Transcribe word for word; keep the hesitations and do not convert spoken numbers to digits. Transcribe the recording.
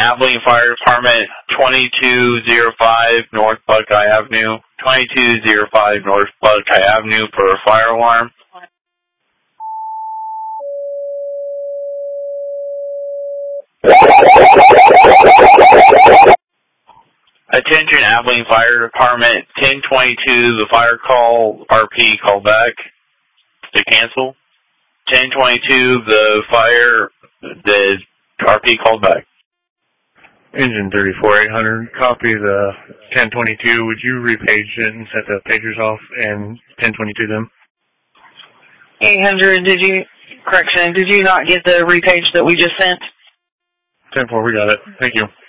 Abilene Fire Department, twenty-two oh five North Buckeye Avenue, twenty-two oh five North Buckeye Avenue for a fire alarm. Attention Abilene Fire Department, ten twenty-two, the fire call, R P call back to cancel. ten twenty-two, the fire, the R P called back. Engine thirty-four eight hundred, copy the ten twenty-two. Would you repage it and set the pagers off and ten twenty-two them? eight hundred, did you, correction, did you not get the repage that we just sent? ten four, we got it. Thank you.